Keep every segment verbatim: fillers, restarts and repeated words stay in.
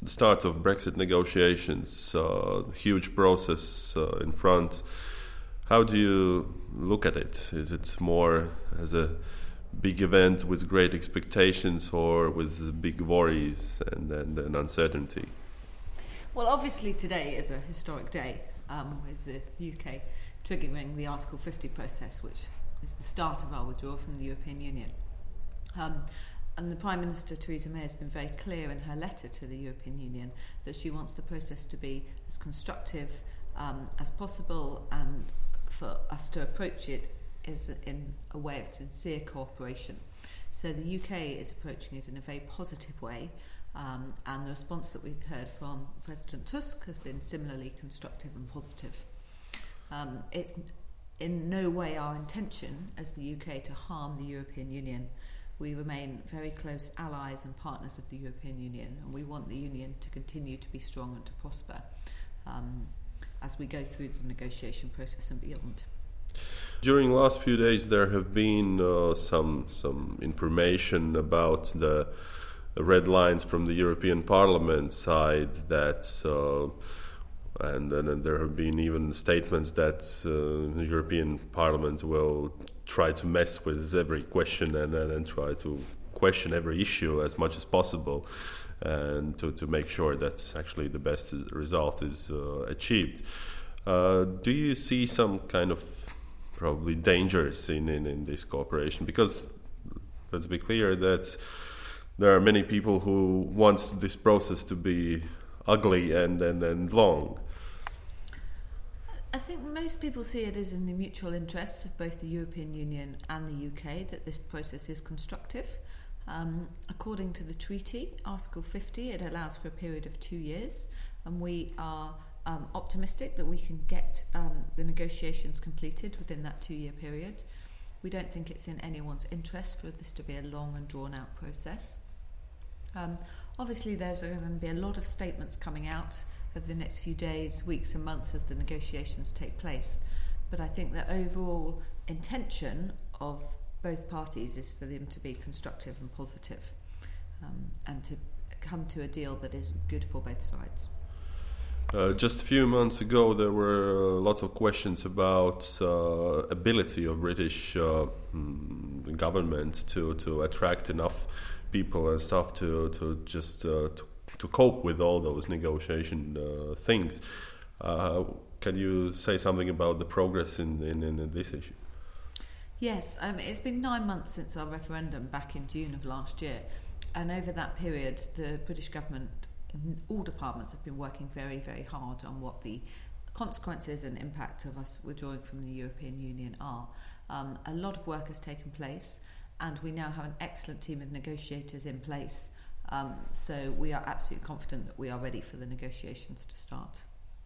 start of Brexit negotiations, uh, huge process uh, in front. How do you look at it? Is it more as a big event with great expectations, or with big worries and, and, and uncertainty? Well, obviously today is a historic day um, with the U K triggering the Article fifty process, which is the start of our withdrawal from the European Union. Um, and the Prime Minister, Theresa May, has been very clear in her letter to the European Union that she wants the process to be as constructive um, as possible, and for us to approach it is in a way of sincere cooperation. So the U K is approaching it in a very positive way, um, and the response that we've heard from President Tusk has been similarly constructive and positive. Um, it's in no way our intention as the U K to harm the European Union. We remain very close allies and partners of the European Union, and we want the Union to continue to be strong and to prosper um, as we go through the negotiation process and beyond. During the last few days, there have been uh, some some information about the red lines from the European Parliament side that, uh, and, and there have been even statements that uh, the European Parliament will try to mess with every question and, and, and try to question every issue as much as possible, and to, to make sure that actually the best result is uh, achieved. Uh, do you see some kind of probably dangers in, in, in this cooperation? Because let's be clear that there are many people who want this process to be ugly and, and, and long. I think most people see it as in the mutual interests of both the European Union and the U K that this process is constructive. Um, according to the treaty, Article fifty, it allows for a period of two years, and we are um, optimistic that we can get um, the negotiations completed within that two-year period. We don't think it's in anyone's interest for this to be a long and drawn-out process. Um, obviously, there's going to be a lot of statements coming out over the next few days, weeks and months as the negotiations take place. But I think the overall intention of both parties is for them to be constructive and positive, um, and to come to a deal that is good for both sides. Uh, just a few months ago, there were uh, lots of questions about uh, ability of British uh, government to, to attract enough people and stuff to to just uh, to, to cope with all those negotiation uh, things. Uh, can you say something about the progress in, in, in this issue? Yes, um, it's been nine months since our referendum back in June of last year, and over that period the British government, all departments, have been working very, very hard on what the consequences and impact of us withdrawing from the European Union are. Um, a lot of work has taken place, and we now have an excellent team of negotiators in place, um, so we are absolutely confident that we are ready for the negotiations to start.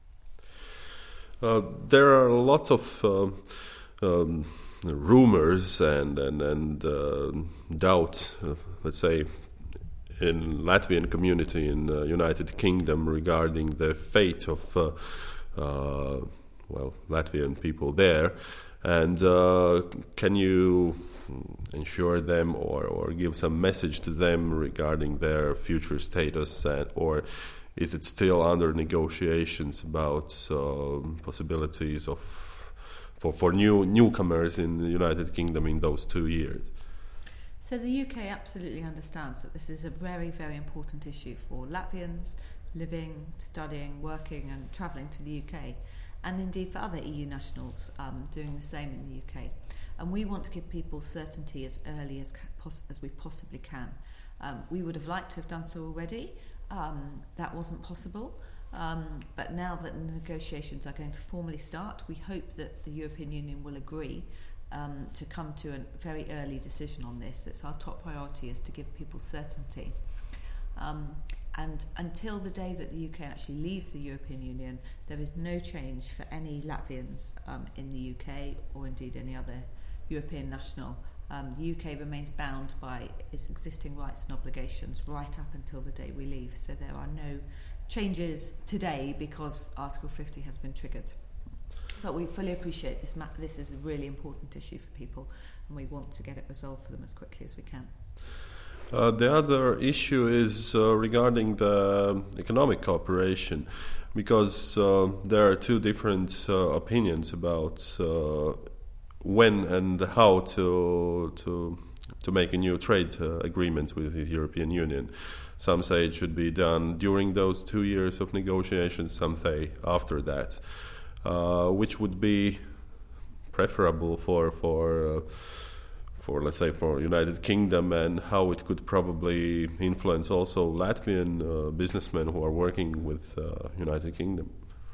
Uh, there are lots of uh, um, rumors and and, and uh, doubt, uh, let's say, in Latvian community in the uh, United Kingdom regarding the fate of uh, uh, well Latvian people there, and uh, can you ensure them or, or give some message to them regarding their future status, and, or is it still under negotiations about uh, possibilities of for for new newcomers in the United Kingdom in those two years? So the U K absolutely understands that this is a very, very important issue for Latvians living, studying, working and travelling to the U K, and indeed for other E U nationals um, doing the same in the U K. And we want to give people certainty as early as, as we possibly can. Um, we would have liked to have done so already. Um, that wasn't possible. Um, but now that the negotiations are going to formally start, we hope that the European Union will agree Um, to come to a very early decision on this. That's our top priority, is to give people certainty. Um, and until the day that the U K actually leaves the European Union, there is no change for any Latvians um, in the U K, or indeed any other European national. Um, the U K remains bound by its existing rights and obligations right up until the day we leave. So there are no changes today because Article fifty has been triggered. But we fully appreciate this. Ma- this is a really important issue for people, and we want to get it resolved for them as quickly as we can. Uh, the other issue is uh, regarding the economic cooperation, because uh, there are two different uh, opinions about uh, when and how to to to make a new trade uh, agreement with the European Union. Some say it should be done during those two years of negotiations. Some say after that, uh, which would be preferable for for. Uh, for, let's say, for United Kingdom, and how it could probably influence also Latvian uh, businessmen who are working with uh, United Kingdom.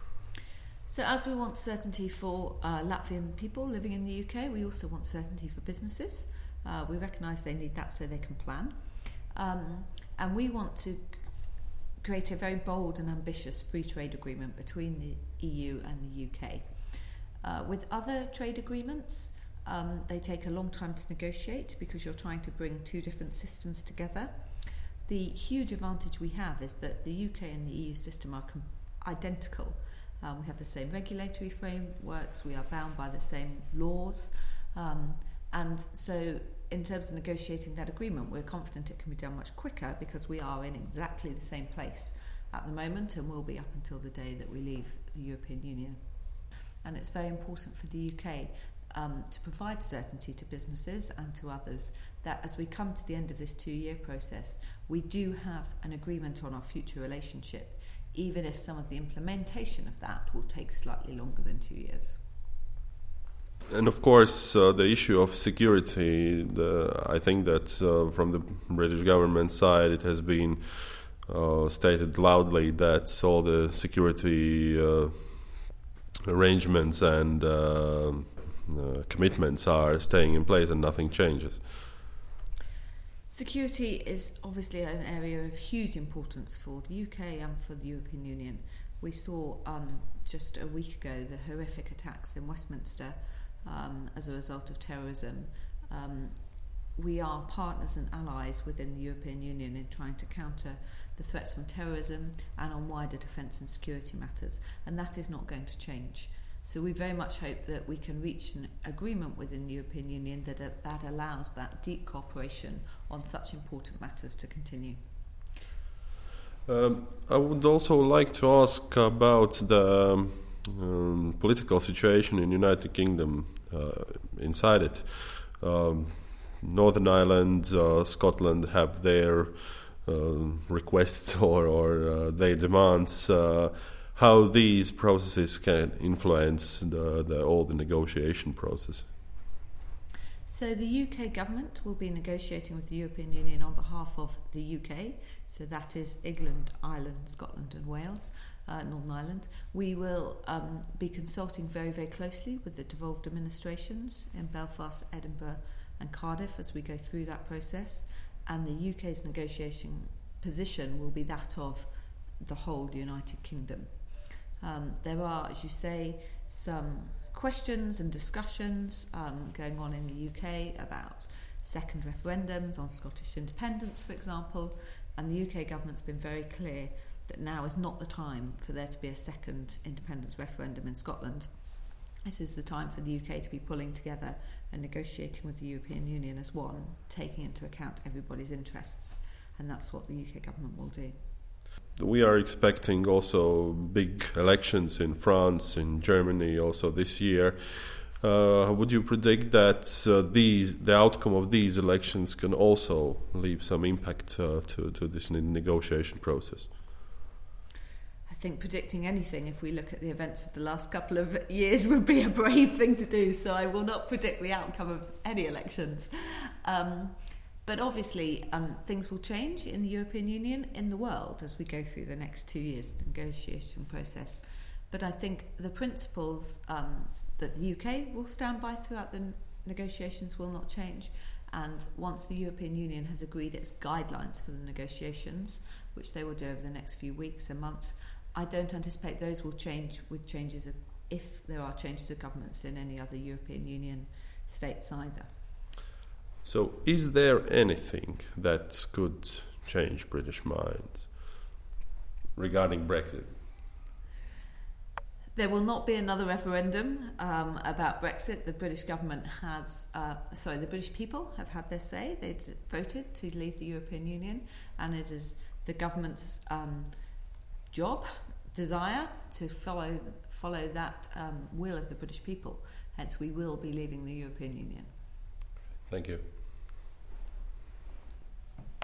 So as we want certainty for uh, Latvian people living in the U K, we also want certainty for businesses. Uh, we recognise they need that so they can plan. Um, and we want to create a very bold and ambitious free trade agreement between the E U and the U K. Uh, with other trade agreements, Um, they take a long time to negotiate because you're trying to bring two different systems together. The huge advantage we have is that the U K and the E U system are com- identical. Um, we have the same regulatory frameworks, we are bound by the same laws, um, and so in terms of negotiating that agreement, we're confident it can be done much quicker because we are in exactly the same place at the moment and will be up until the day that we leave the European Union. And it's very important for the U K Um, to provide certainty to businesses and to others that as we come to the end of this two-year process, we do have an agreement on our future relationship, even if some of the implementation of that will take slightly longer than two years. And of course, uh, the issue of security, the, I think that uh, from the British government side, it has been uh, stated loudly that all the security uh, arrangements and uh, Uh, commitments are staying in place and nothing changes. Security is obviously an area of huge importance for the U K and for the European Union. We saw um, just a week ago the horrific attacks in Westminster um, as a result of terrorism. Um, we are partners and allies within the European Union in trying to counter the threats from terrorism and on wider defence and security matters, and that is not going to change. So we very much hope that we can reach an agreement within the European Union that uh, that allows that deep cooperation on such important matters to continue. Um, I would also like to ask about the um, political situation in United Kingdom uh, inside it. Um, Northern Ireland, uh, Scotland have their uh, requests or, or uh, their demands. Uh, how these processes can influence the, the all the negotiation process. So the U K government will be negotiating with the European Union on behalf of the U K, so that is England, Ireland, Scotland and Wales, uh, Northern Ireland. We will um, be consulting very, very closely with the devolved administrations in Belfast, Edinburgh and Cardiff as we go through that process, and the U K's negotiation position will be that of the whole United Kingdom. Um, there are, as you say, some questions and discussions um, going on in the U K about second referendums on Scottish independence, for example, and the U K government's been very clear that now is not the time for there to be a second independence referendum in Scotland. This is the time for the U K to be pulling together and negotiating with the European Union as one, taking into account everybody's interests, and that's what the U K government will do. We are expecting also big elections in France, in Germany also this year. Uh, would you predict that uh, these, the outcome of these elections can also leave some impact uh, to, to this negotiation process? I think predicting anything, if we look at the events of the last couple of years, would be a brave thing to do, so I will not predict the outcome of any elections. Um, But obviously, um, things will change in the European Union, in the world, as we go through the next two years of the negotiation process. But I think the principles um, that the U K will stand by throughout the negotiations will not change. And once the European Union has agreed its guidelines for the negotiations, which they will do over the next few weeks and months, I don't anticipate those will change with changes of, if there are changes of governments in any other European Union states either. So is there anything that could change British minds regarding Brexit? There will not be another referendum um, about Brexit. The British government has, uh, sorry, the British people have had their say. They voted to leave the European Union, and it is the government's um, job, desire, to follow follow that um, will of the British people. Hence, we will be leaving the European Union. Thank you.